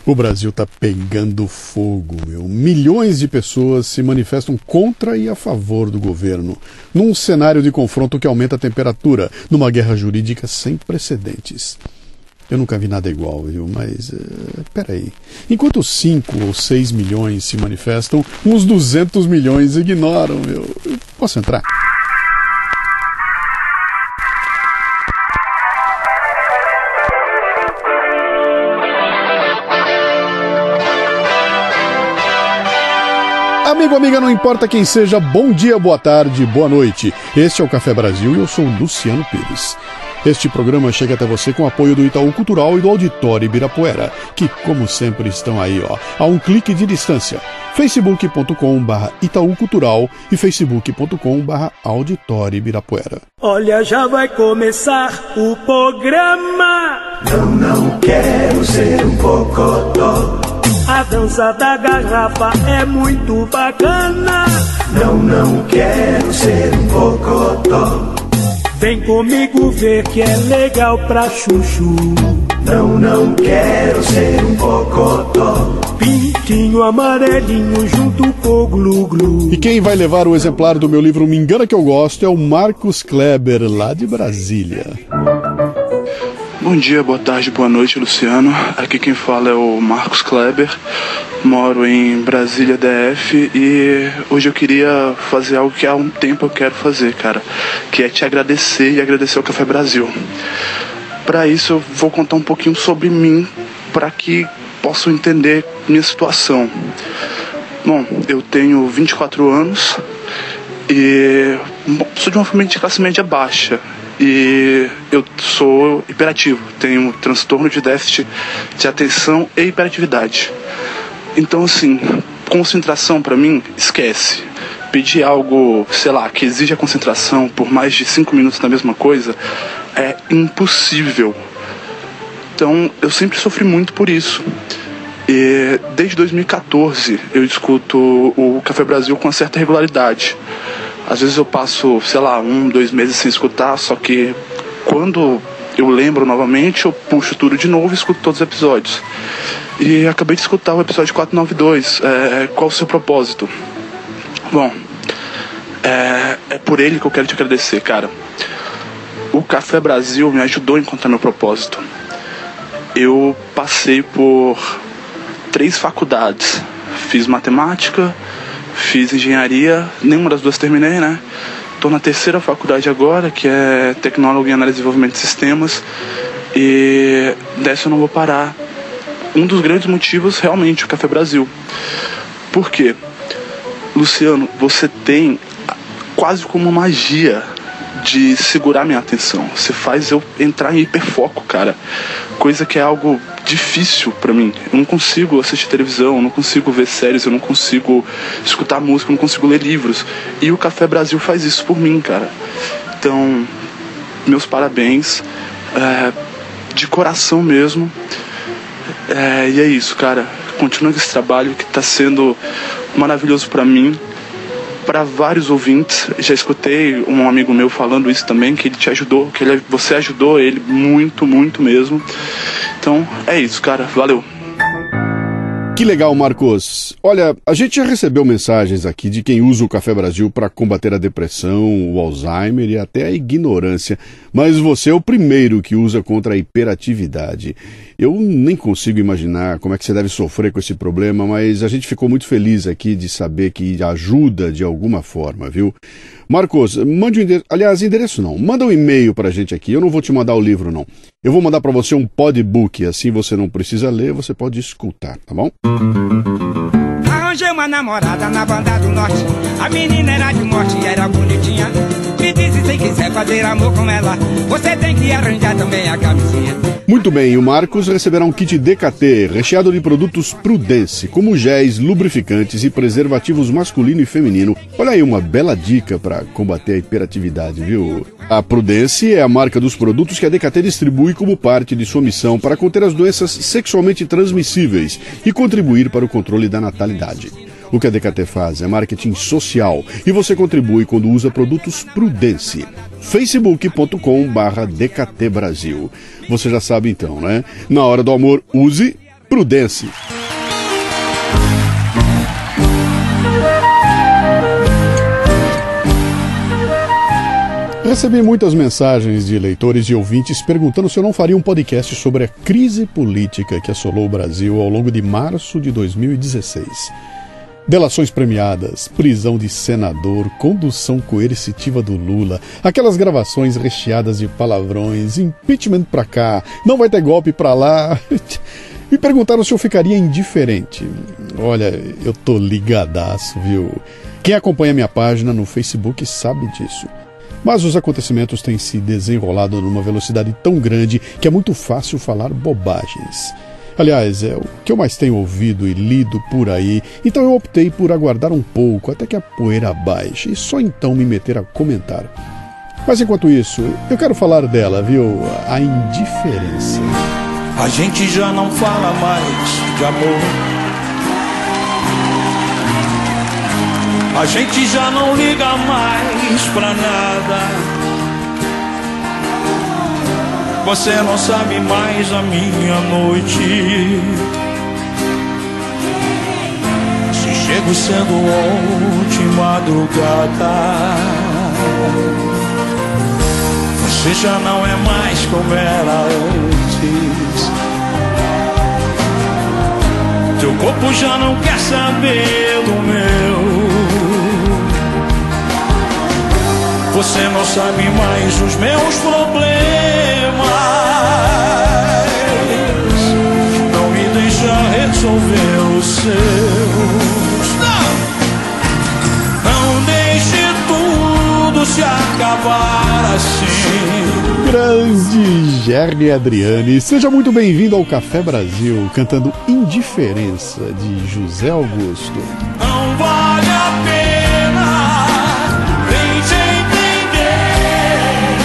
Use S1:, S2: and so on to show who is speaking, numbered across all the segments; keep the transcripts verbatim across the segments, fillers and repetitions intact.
S1: O Brasil tá pegando fogo, meu. Milhões de pessoas se manifestam contra e a favor do governo, num cenário de confronto que aumenta a temperatura, numa guerra jurídica sem precedentes. Eu nunca vi nada igual, viu? Mas, uh, peraí. Enquanto cinco ou seis milhões se manifestam, uns duzentos milhões ignoram, meu. Posso entrar? Amigo, amiga, não importa quem seja, bom dia, boa tarde, boa noite. Este é o Café Brasil e eu sou o Luciano Pires. Este programa chega até você com o apoio do Itaú Cultural e do Auditório Ibirapuera, que, como sempre, estão aí, ó, a um clique de distância. facebook ponto com barra Itaú Cultural e facebook ponto com barra Auditório Ibirapuera.
S2: Olha, já vai começar o programa.
S3: Não, não quero ser um cocotó.
S2: A dança da garrafa é muito bacana.
S3: Não, não quero ser um cocotó.
S2: Vem comigo ver que é legal pra chuchu.
S3: Não, não quero ser um cocotó.
S2: Pintinho amarelinho junto com o glu-glu.
S1: E quem vai levar o exemplar do meu livro Me Engana Que Eu Gosto é o Marcos Kleber, lá de Brasília.
S4: Bom dia, boa tarde, boa noite, Luciano. Aqui quem fala é o Marcos Kleber. Moro em Brasília, D F, e hoje eu queria fazer algo que há um tempo eu quero fazer, cara, que é te agradecer e agradecer ao Café Brasil. Para isso eu vou contar um pouquinho sobre mim, para que possam entender minha situação. Bom, eu tenho vinte e quatro anos e sou de uma família de classe média baixa. E eu sou hiperativo, tenho transtorno de déficit de atenção e hiperatividade. Então, assim, concentração pra mim, esquece. Pedir algo, sei lá, que exija concentração por mais de cinco minutos na mesma coisa é impossível. Então, eu sempre sofri muito por isso. E desde dois mil e quatorze eu escuto o Café Brasil com uma certa regularidade. Às vezes eu passo, sei lá, um, dois meses sem escutar, só que quando eu lembro novamente, eu puxo tudo de novo e escuto todos os episódios. E acabei de escutar o episódio quatrocentos e noventa e dois, é, qual o seu propósito? Bom, é, é por ele que eu quero te agradecer, cara. O Café Brasil me ajudou a encontrar meu propósito. Eu passei por três faculdades, fiz matemática, fiz engenharia, nenhuma das duas terminei, né? Estou na terceira faculdade agora, que é Tecnólogo em Análise e Desenvolvimento de Sistemas, e dessa eu não vou parar. Um dos grandes motivos, realmente, o Café Brasil. Por quê? Luciano, você tem quase como uma magia de segurar minha atenção. Você faz eu entrar em hiperfoco, cara. Coisa que é algo difícil pra mim. Eu não consigo assistir televisão, eu não consigo ver séries, eu não consigo escutar música, eu não consigo ler livros. E o Café Brasil faz isso por mim, cara. Então, meus parabéns. É, de coração mesmo. É, e é isso, cara. Continua com esse trabalho que tá sendo maravilhoso pra mim, para vários ouvintes. Já escutei um amigo meu falando isso também, que ele te ajudou, que ele, você ajudou ele muito, muito mesmo. Então é isso, cara, valeu.
S1: Que legal, Marcos. Olha, a gente já recebeu mensagens aqui de quem usa o Café Brasil para combater a depressão, o Alzheimer e até a ignorância. Mas você é o primeiro que usa contra a hiperatividade. Eu nem consigo imaginar como é que você deve sofrer com esse problema, mas a gente ficou muito feliz aqui de saber que ajuda de alguma forma, viu? Marcos, mande o endereço, aliás, endereço não, manda um e-mail pra gente aqui, eu não vou te mandar o livro não. Eu vou mandar pra você um podbook, assim você não precisa ler, você pode escutar, tá bom?
S5: Arranjei uma namorada na banda do norte. A menina era de morte e era bonitinha. Me disse se quiser fazer amor com ela, você tem que arranjar também a camisinha.
S1: Muito bem, o Marcos receberá um kit D K T recheado de produtos Prudence, como géis, lubrificantes e preservativos masculino e feminino. Olha aí uma bela dica para combater a hiperatividade, viu? A Prudence é a marca dos produtos que a D K T distribui como parte de sua missão para conter as doenças sexualmente transmissíveis e contribuir para o controle da natalidade. O que a D K T faz é marketing social e você contribui quando usa produtos Prudence. facebook ponto com barra D K T Brasil. Você já sabe então, né? Na hora do amor, use Prudence. Recebi muitas mensagens de leitores e ouvintes perguntando se eu não faria um podcast sobre a crise política que assolou o Brasil ao longo de março de dois mil e dezesseis. Delações premiadas, prisão de senador, condução coercitiva do Lula, aquelas gravações recheadas de palavrões, impeachment pra cá, não vai ter golpe pra lá. Me perguntaram se eu ficaria indiferente. Olha, eu tô ligadaço, viu? Quem acompanha minha página no Facebook sabe disso. Mas os acontecimentos têm se desenrolado numa velocidade tão grande que é muito fácil falar bobagens. Aliás, é o que eu mais tenho ouvido e lido por aí, então eu optei por aguardar um pouco até que a poeira baixe e só então me meter a comentar. Mas enquanto isso, eu quero falar dela, viu? A indiferença.
S6: A gente já não fala mais de amor. A gente já não liga mais pra nada. Você não sabe mais a minha noite. Se chego sendo ontem madrugada, você já não é mais como era antes. Teu corpo já não quer saber do meu. Você não sabe mais os meus problemas. Não me deixa resolver os seus. Não, não deixe tudo se acabar assim.
S1: Grande Gerry Adriane, seja muito bem-vindo ao Café Brasil, cantando Indiferença, de José Augusto.
S6: Não vale a pena, vem te entender.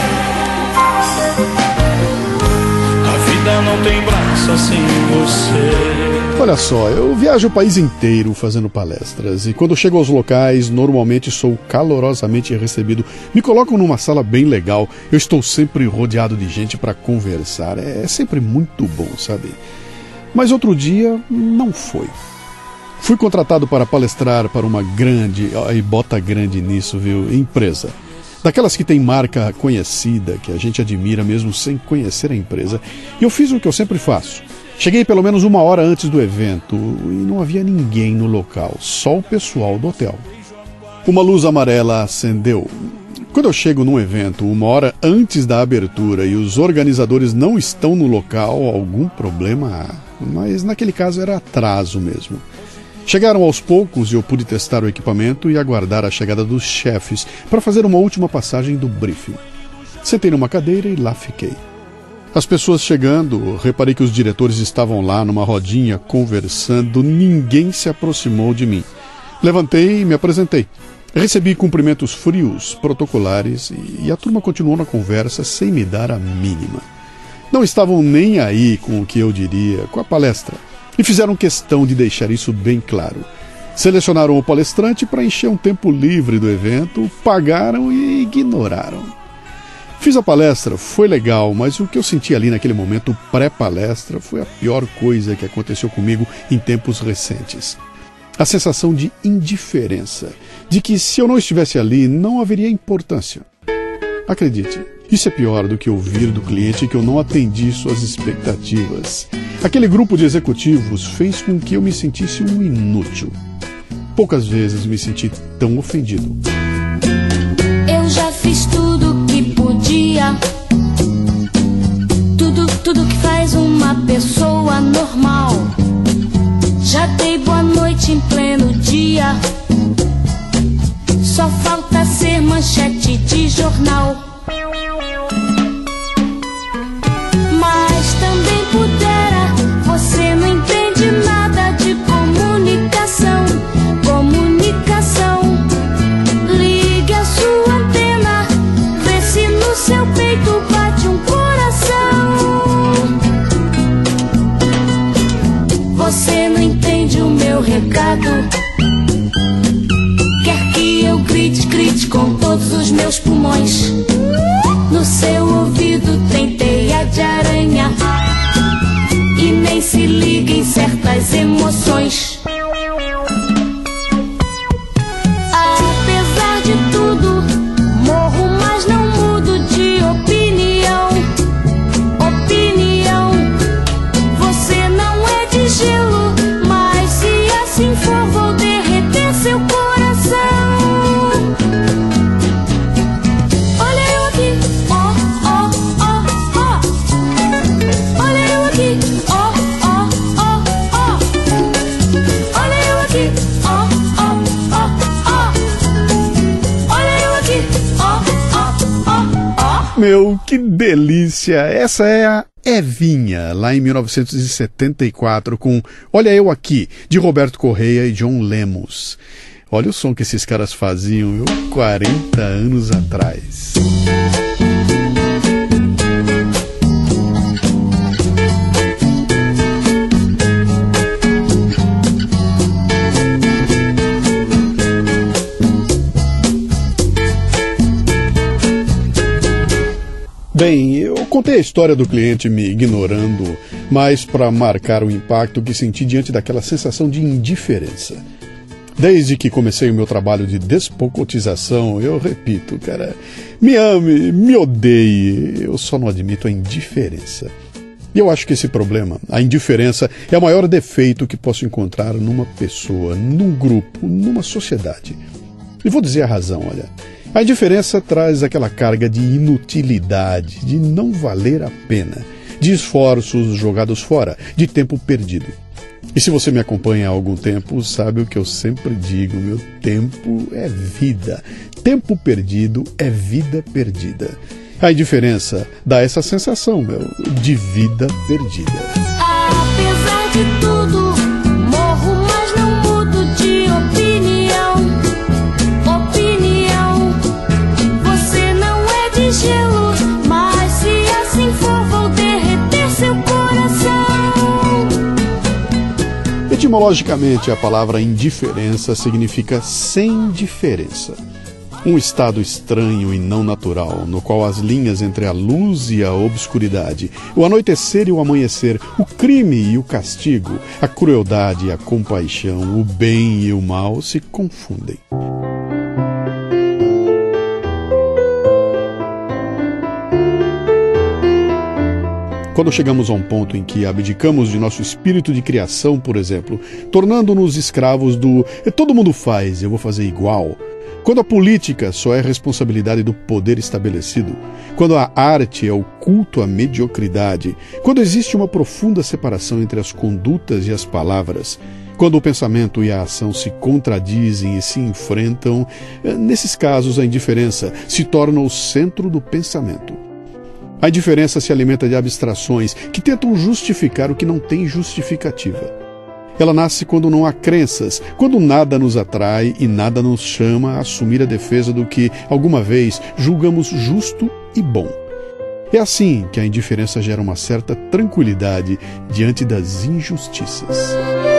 S6: A vida não tem braço assim você.
S1: Olha só, eu viajo o país inteiro fazendo palestras e quando chego aos locais, normalmente sou calorosamente recebido. Me colocam numa sala bem legal, eu estou sempre rodeado de gente para conversar, é sempre muito bom, sabe? Mas outro dia não foi. Fui contratado para palestrar para uma grande, e bota grande nisso, viu, empresa. Daquelas que tem marca conhecida, que a gente admira mesmo sem conhecer a empresa. E eu fiz o que eu sempre faço. Cheguei pelo menos uma hora antes do evento e não havia ninguém no local, só o pessoal do hotel. Uma luz amarela acendeu. Quando eu chego num evento uma hora antes da abertura e os organizadores não estão no local, algum problema há. Mas naquele caso era atraso mesmo. Chegaram aos poucos e eu pude testar o equipamento e aguardar a chegada dos chefes para fazer uma última passagem do briefing. Sentei numa cadeira e lá fiquei. As pessoas chegando, reparei que os diretores estavam lá numa rodinha conversando, ninguém se aproximou de mim. Levantei e me apresentei. Recebi cumprimentos frios, protocolares, e a turma continuou na conversa sem me dar a mínima. Não estavam nem aí com o que eu diria, com a palestra, e fizeram questão de deixar isso bem claro. Selecionaram o palestrante para encher um tempo livre do evento, pagaram e ignoraram. Fiz a palestra, foi legal, mas o que eu senti ali naquele momento pré-palestra foi a pior coisa que aconteceu comigo em tempos recentes. A sensação de indiferença, de que se eu não estivesse ali não haveria importância. Acredite, isso é pior do que ouvir do cliente que eu não atendi suas expectativas. Aquele grupo de executivos fez com que eu me sentisse um inútil. Poucas vezes me senti tão ofendido.
S7: Eu já fiz tudo que podia, tudo, tudo que faz uma pessoa normal. Já dei boa noite em pleno dia, só falta ser manchete de jornal. Mas também pudera, você não entende nada de comunicação. Comunicação, ligue a sua antena, vê se no seu peito bate um coração. Você não entende o meu recado, quer que eu grite, grite com todos os meus pulmões. No seu ouvido tem teia de aranha e nem se liga em certo
S1: Meu, que delícia! Essa é a Evinha, lá em mil novecentos e setenta e quatro, com Olha Eu Aqui, de Roberto Correia e John Lemos. Olha o som que esses caras faziam, viu? quarenta anos atrás. Bem, eu contei a história do cliente me ignorando, mas para marcar o impacto que senti diante daquela sensação de indiferença. Desde que comecei o meu trabalho de despocotização, eu repito, cara, me ame, me odeie, eu só não admito a indiferença. E eu acho que esse problema, a indiferença, é o maior defeito que posso encontrar numa pessoa, num grupo, numa sociedade. E vou dizer a razão, olha. A indiferença traz aquela carga de inutilidade, de não valer a pena, de esforços jogados fora, de tempo perdido. E se você me acompanha há algum tempo, sabe o que eu sempre digo, meu tempo é vida. Tempo perdido é vida perdida. A indiferença dá essa sensação, meu, de vida perdida.
S7: Apesar de tudo, morro, mas não mudo de opinião. Opinião, você não é de gelo, mas se assim for, vou derreter seu coração.
S1: Etimologicamente, a palavra indiferença significa sem diferença. Um estado estranho e não natural, no qual as linhas entre a luz e a obscuridade, o anoitecer e o amanhecer, o crime e o castigo, a crueldade e a compaixão, o bem e o mal se confundem. Quando chegamos a um ponto em que abdicamos de nosso espírito de criação, por exemplo, tornando-nos escravos do todo mundo faz, eu vou fazer igual. Quando a política só é responsabilidade do poder estabelecido, quando a arte é o culto à mediocridade, quando existe uma profunda separação entre as condutas e as palavras, quando o pensamento e a ação se contradizem e se enfrentam, nesses casos a indiferença se torna o centro do pensamento. A indiferença se alimenta de abstrações que tentam justificar o que não tem justificativa. Ela nasce quando não há crenças, quando nada nos atrai e nada nos chama a assumir a defesa do que, alguma vez, julgamos justo e bom. É assim que a indiferença gera uma certa tranquilidade diante das injustiças.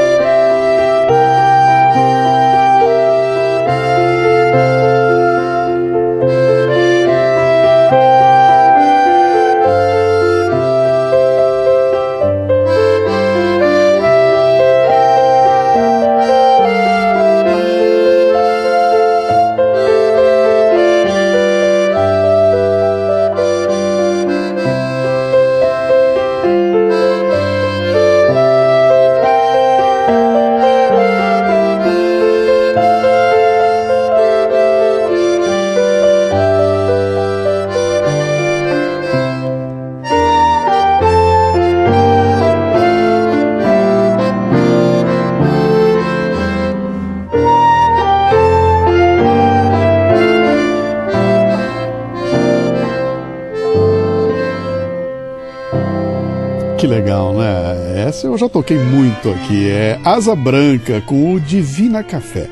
S1: Que legal, né? Essa eu já toquei muito aqui. É Asa Branca com o Divina Café.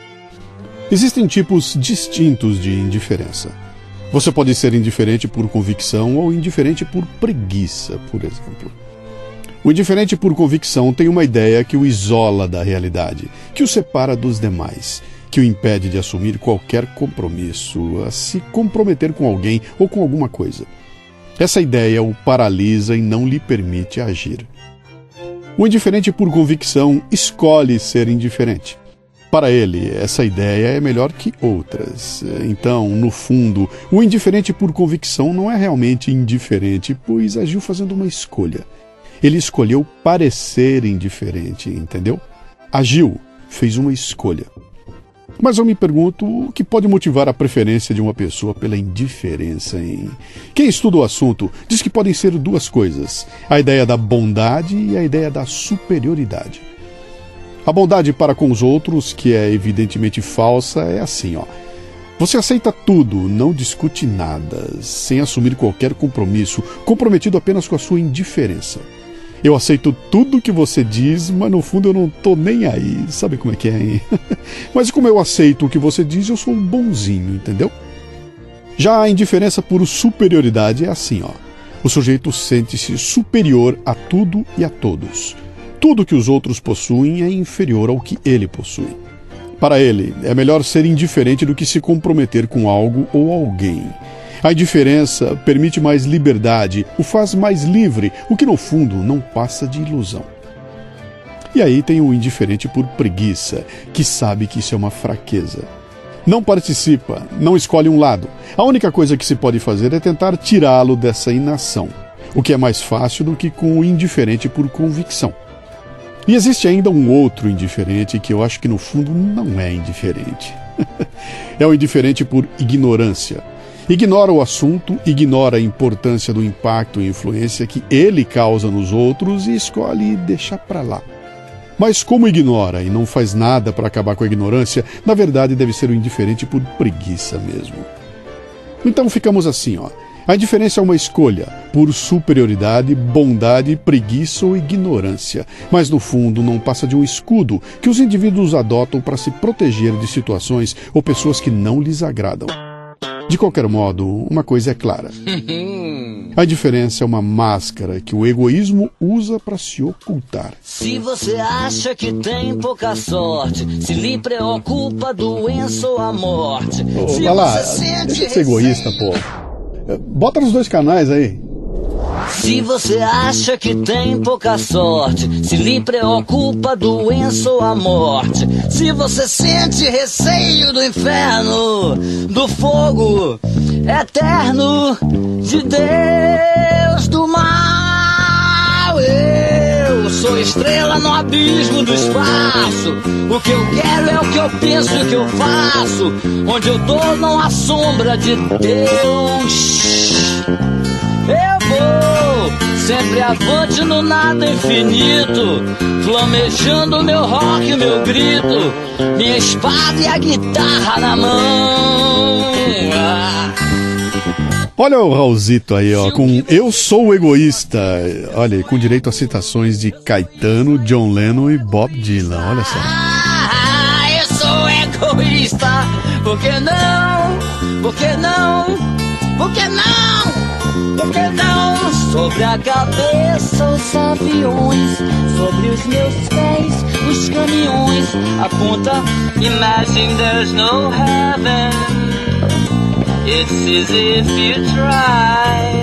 S1: Existem tipos distintos de indiferença. Você pode ser indiferente por convicção ou indiferente por preguiça, por exemplo. O indiferente por convicção tem uma ideia que o isola da realidade, que o separa dos demais, que o impede de assumir qualquer compromisso, a se comprometer com alguém ou com alguma coisa. Essa ideia o paralisa e não lhe permite agir. O indiferente por convicção escolhe ser indiferente. Para ele, essa ideia é melhor que outras. Então, no fundo, o indiferente por convicção não é realmente indiferente, pois agiu fazendo uma escolha. Ele escolheu parecer indiferente, entendeu? Agiu, fez uma escolha. Mas eu me pergunto o que pode motivar a preferência de uma pessoa pela indiferença, hein? Quem estuda o assunto diz que podem ser duas coisas: a ideia da bondade e a ideia da superioridade. A bondade para com os outros, que é evidentemente falsa, é assim, ó. Você aceita tudo, não discute nada, sem assumir qualquer compromisso, comprometido apenas com a sua indiferença. Eu aceito tudo que você diz, mas no fundo eu não tô nem aí. Sabe como é que é, hein? Mas como eu aceito o que você diz, eu sou um bonzinho, entendeu? Já a indiferença por superioridade é assim, ó. O sujeito sente-se superior a tudo e a todos. Tudo que os outros possuem é inferior ao que ele possui. Para ele, é melhor ser indiferente do que se comprometer com algo ou alguém. A indiferença permite mais liberdade, o faz mais livre, o que no fundo não passa de ilusão. E aí tem o indiferente por preguiça, que sabe que isso é uma fraqueza. Não participa, não escolhe um lado. A única coisa que se pode fazer é tentar tirá-lo dessa inação, o que é mais fácil do que com o indiferente por convicção. E existe ainda um outro indiferente que eu acho que no fundo não é indiferente. É o indiferente por ignorância. Ignora o assunto, ignora a importância do impacto e influência que ele causa nos outros e escolhe deixar para lá. Mas como ignora e não faz nada para acabar com a ignorância, na verdade deve ser o indiferente por preguiça mesmo. Então ficamos assim, ó. A indiferença é uma escolha, por superioridade, bondade, preguiça ou ignorância. Mas no fundo não passa de um escudo que os indivíduos adotam para se proteger de situações ou pessoas que não lhes agradam. De qualquer modo, uma coisa é clara. A indiferença é uma máscara que o egoísmo usa para se ocultar.
S8: Se você acha que tem pouca sorte, se lhe preocupa a doença ou a morte.
S1: Oh, vai lá, deixa de ser egoísta, pô. Bota nos dois canais aí.
S8: Se você acha que tem pouca sorte, se lhe preocupa a doença ou a morte, se você sente receio do inferno, do fogo eterno de Deus do mal, eu sou estrela no abismo do espaço. O que eu quero é o que eu penso e o que eu faço. Onde eu tô não há sombra de Deus. Eu vou sempre avante no nada infinito, flamejando meu rock, meu grito, minha espada e a guitarra na mão. Ah.
S1: Olha o Raulzito aí, ó, com Eu Sou Egoísta. Olha, com direito a citações de Caetano, John Lennon e Bob Dylan, olha só.
S8: Ah, eu sou egoísta, por que não, por que não, por que não? Por que não? Sobre a cabeça os aviões, sobre os meus pés os caminhões. Aponta, imagine there's no heaven. It's easy if you try.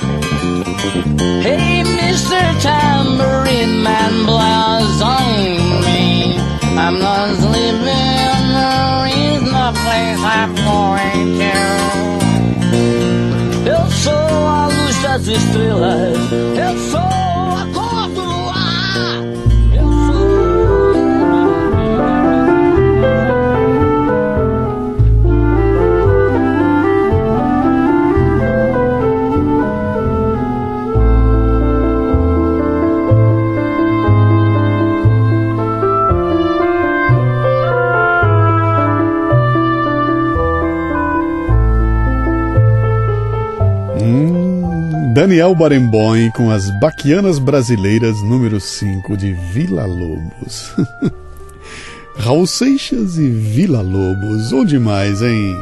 S8: Hey mister Tambourine Man, blows on me. I'm not sleeping, there is no place I'm going to. Eu sou a luz das estrelas, eu sou a cor do luar, eu
S1: Daniel Barenboim com as Baquianas Brasileiras número cinco de Vila Lobos. Raul Seixas e Vila Lobos, onde mais, hein?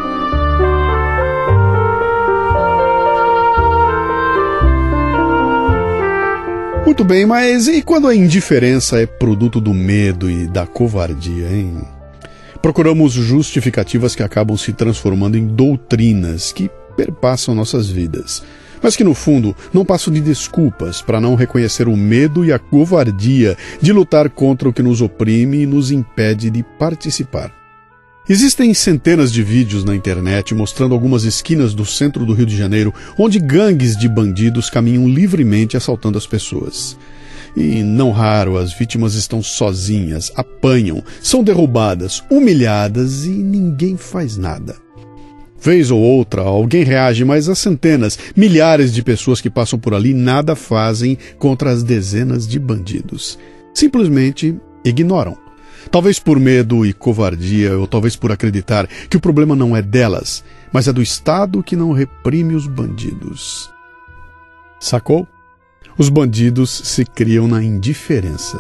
S1: Muito bem, mas e quando a indiferença é produto do medo e da covardia, hein? Procuramos justificativas que acabam se transformando em doutrinas que perpassam nossas vidas, mas que no fundo não passam de desculpas para não reconhecer o medo e a covardia de lutar contra o que nos oprime e nos impede de participar. Existem centenas de vídeos na internet mostrando algumas esquinas do centro do Rio de Janeiro onde gangues de bandidos caminham livremente assaltando as pessoas. E, não raro, as vítimas estão sozinhas, apanham, são derrubadas, humilhadas e ninguém faz nada. Vez ou outra, alguém reage, mas as centenas, milhares de pessoas que passam por ali nada fazem contra as dezenas de bandidos. Simplesmente ignoram. Talvez por medo e covardia, ou talvez por acreditar que o problema não é delas, mas é do Estado que não reprime os bandidos. Sacou? Os bandidos se criam na indiferença.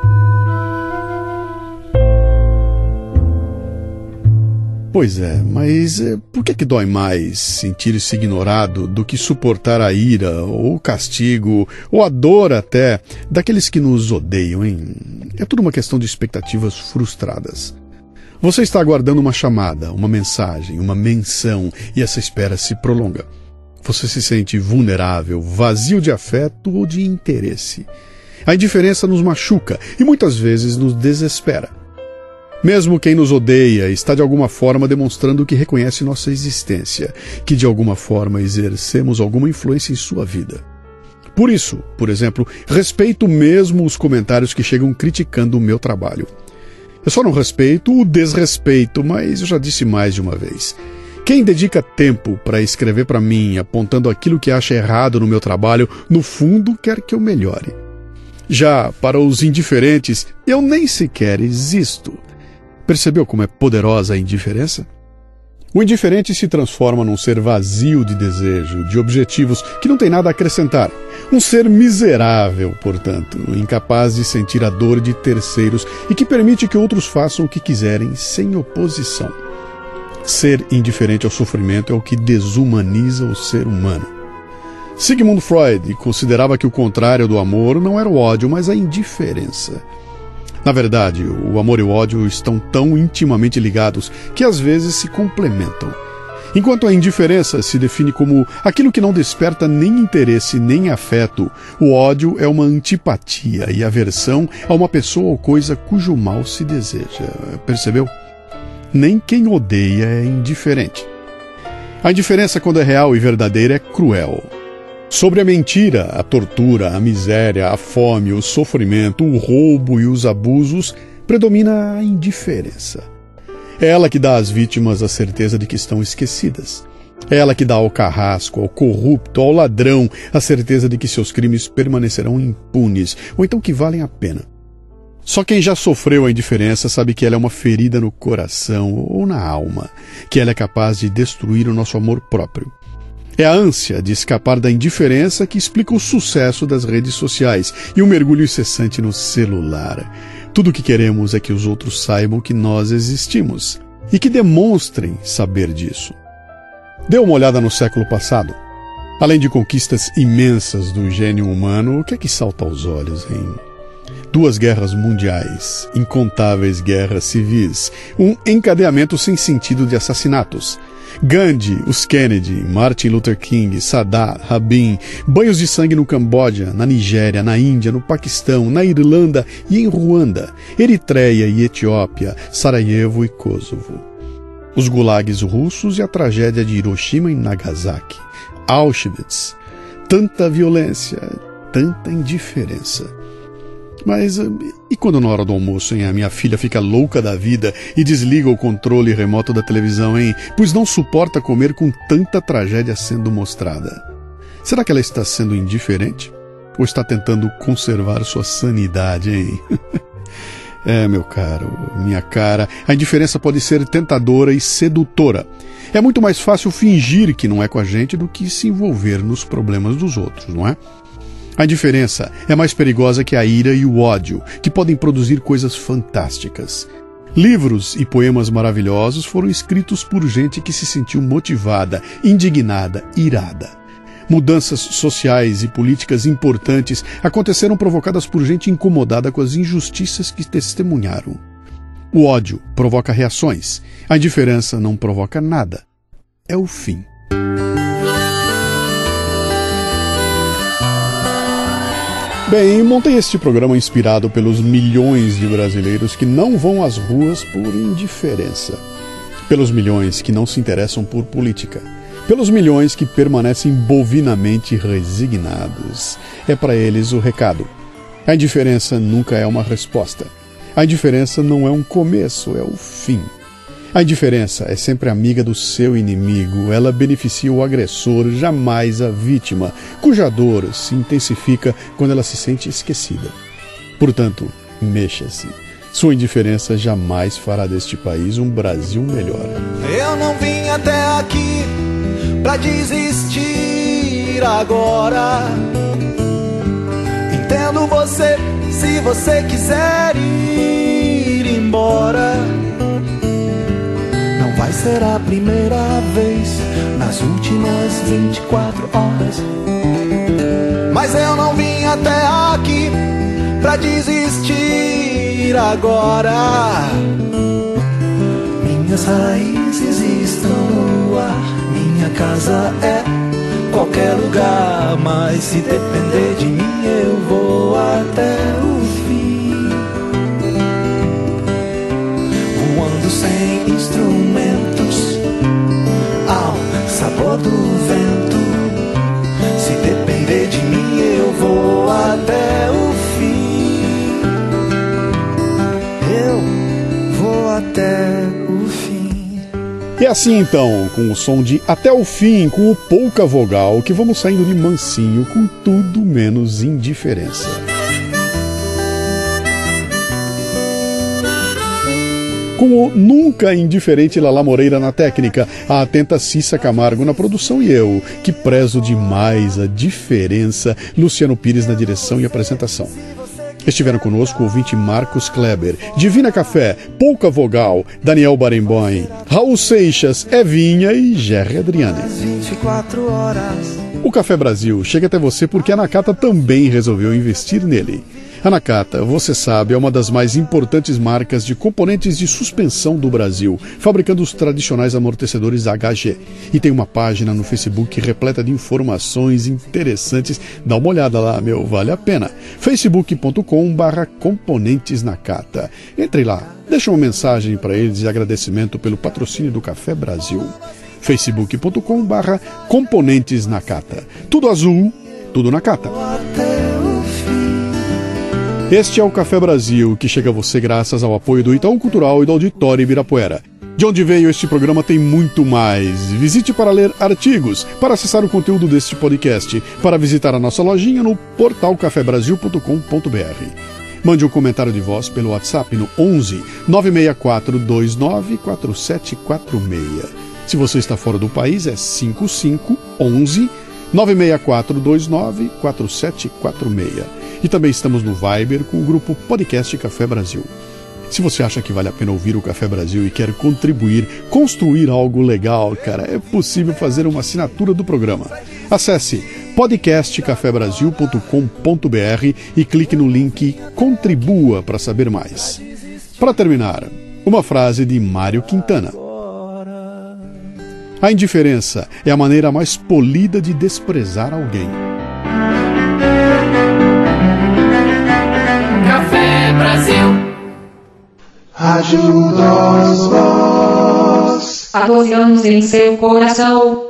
S1: Pois é, mas é, por que que dói mais sentir-se ignorado do que suportar a ira, ou o castigo, ou a dor até, daqueles que nos odeiam, hein? É tudo uma questão de expectativas frustradas. Você está aguardando uma chamada, uma mensagem, uma menção, e essa espera se prolonga. Você se sente vulnerável, vazio de afeto ou de interesse. A indiferença nos machuca e muitas vezes nos desespera. Mesmo quem nos odeia está de alguma forma demonstrando que reconhece nossa existência, que de alguma forma exercemos alguma influência em sua vida. Por isso, por exemplo, respeito mesmo os comentários que chegam criticando o meu trabalho. Eu só não respeito o desrespeito, mas eu já disse mais de uma vez. Quem dedica tempo para escrever para mim, apontando aquilo que acha errado no meu trabalho, no fundo quer que eu melhore. Já para os indiferentes, eu nem sequer existo. Percebeu como é poderosa a indiferença? O indiferente se transforma num ser vazio de desejo, de objetivos, que não tem nada a acrescentar. Um ser miserável, portanto, incapaz de sentir a dor de terceiros e que permite que outros façam o que quiserem sem oposição. Ser indiferente ao sofrimento é o que desumaniza o ser humano. Sigmund Freud considerava que o contrário do amor não era o ódio, mas a indiferença. Na verdade, o amor e o ódio estão tão intimamente ligados que às vezes se complementam. Enquanto a indiferença se define como aquilo que não desperta nem interesse nem afeto, o ódio é uma antipatia e aversão a uma pessoa ou coisa cujo mal se deseja. Percebeu? Nem quem odeia é indiferente. A indiferença, quando é real e verdadeira, é cruel. Sobre a mentira, a tortura, a miséria, a fome, o sofrimento, o roubo e os abusos, predomina a indiferença. É ela que dá às vítimas a certeza de que estão esquecidas. É ela que dá ao carrasco, ao corrupto, ao ladrão, a certeza de que seus crimes permanecerão impunes, ou então que valem a pena. Só quem já sofreu a indiferença sabe que ela é uma ferida no coração ou na alma, que ela é capaz de destruir o nosso amor próprio. É a ânsia de escapar da indiferença que explica o sucesso das redes sociais e o mergulho incessante no celular. Tudo o que queremos é que os outros saibam que nós existimos e que demonstrem saber disso. Dê uma olhada no século passado. Além de conquistas imensas do gênio humano, o que é que salta aos olhos, hein? Duas guerras mundiais, incontáveis guerras civis, um encadeamento sem sentido de assassinatos. Gandhi, os Kennedy, Martin Luther King, Sadat, Rabin, banhos de sangue no Camboja, na Nigéria, na Índia, no Paquistão, na Irlanda e em Ruanda, Eritreia e Etiópia, Sarajevo e Kosovo. Os gulags russos e a tragédia de Hiroshima e Nagasaki, Auschwitz. Tanta violência, tanta indiferença. Mas e quando na hora do almoço, hein, a minha filha fica louca da vida e desliga o controle remoto da televisão, hein, pois não suporta comer com tanta tragédia sendo mostrada? Será que ela está sendo indiferente? Ou está tentando conservar sua sanidade, hein? É, meu caro, minha cara, a indiferença pode ser tentadora e sedutora. É muito mais fácil fingir que não é com a gente do que se envolver nos problemas dos outros, não é? A indiferença é mais perigosa que a ira e o ódio, que podem produzir coisas fantásticas. Livros e poemas maravilhosos foram escritos por gente que se sentiu motivada, indignada, irada. Mudanças sociais e políticas importantes aconteceram provocadas por gente incomodada com as injustiças que testemunharam. O ódio provoca reações. A indiferença não provoca nada. É o fim. Bem, montei este programa inspirado pelos milhões de brasileiros que não vão às ruas por indiferença. Pelos milhões que não se interessam por política. Pelos milhões que permanecem bovinamente resignados. É para eles o recado. A indiferença nunca é uma resposta. A indiferença não é um começo, é o fim. A indiferença é sempre amiga do seu inimigo, ela beneficia o agressor, jamais a vítima, cuja dor se intensifica quando ela se sente esquecida. Portanto, mexa-se. Sua indiferença jamais fará deste país um Brasil melhor.
S9: Eu não vim até aqui pra desistir agora. Entendo você, se você quiser ir embora. Não vai ser a primeira vez nas últimas vinte e quatro horas. Mas eu não vim até aqui pra desistir agora. Minhas raízes estão no ar. Minha casa é qualquer lugar. Mas se depender de mim eu vou até o fim. Voando sem instrumentos ao sabor do vento. Se depender de mim eu vou até o fim. Eu vou até o fim.
S1: E assim então, com o som de Até o Fim, com o Pouca Vogal, que vamos saindo de mansinho com tudo menos indiferença. Com o nunca indiferente Lala Moreira na técnica, a atenta Cissa Camargo na produção e eu, que prezo demais a diferença, Luciano Pires na direção e apresentação. Estiveram conosco o ouvinte Marcos Kleber, Divina Café, Pouca Vogal, Daniel Barenboim, Raul Seixas, Evinha e Gerry Adriane. O Café Brasil chega até você porque a Nakata também resolveu investir nele. A Nakata, você sabe, é uma das mais importantes marcas de componentes de suspensão do Brasil, fabricando os tradicionais amortecedores H G. E tem uma página no Facebook repleta de informações interessantes. Dá uma olhada lá, meu, vale a pena. facebook ponto com barra componentes Nakata. Entre lá, deixa uma mensagem para eles de agradecimento pelo patrocínio do Café Brasil. facebook ponto com barra componentes Nakata. Tudo azul, tudo Nakata. Este é o Café Brasil, que chega a você graças ao apoio do Itaú Cultural e do Auditório Ibirapuera. De onde veio este programa tem muito mais. Visite para ler artigos, para acessar o conteúdo deste podcast, para visitar a nossa lojinha no portal café brasil ponto com ponto b r. Mande um comentário de voz pelo WhatsApp no onze nove seis quatro dois nove quatro sete quatro seis. Se você está fora do país, é cinco cinco onze nove seis quatro dois nove quatro sete quatro seis. E também estamos no Viber com o grupo Podcast Café Brasil. Se você acha que vale a pena ouvir o Café Brasil e quer contribuir, construir algo legal, cara, é possível fazer uma assinatura do programa. Acesse podcast café brasil ponto com ponto b r e clique no link Contribua para saber mais. Para terminar, uma frase de Mário Quintana. A indiferença é a maneira mais polida de desprezar alguém.
S10: Café Brasil.
S3: Ajuda-os vós.
S10: Há doze anos em seu coração.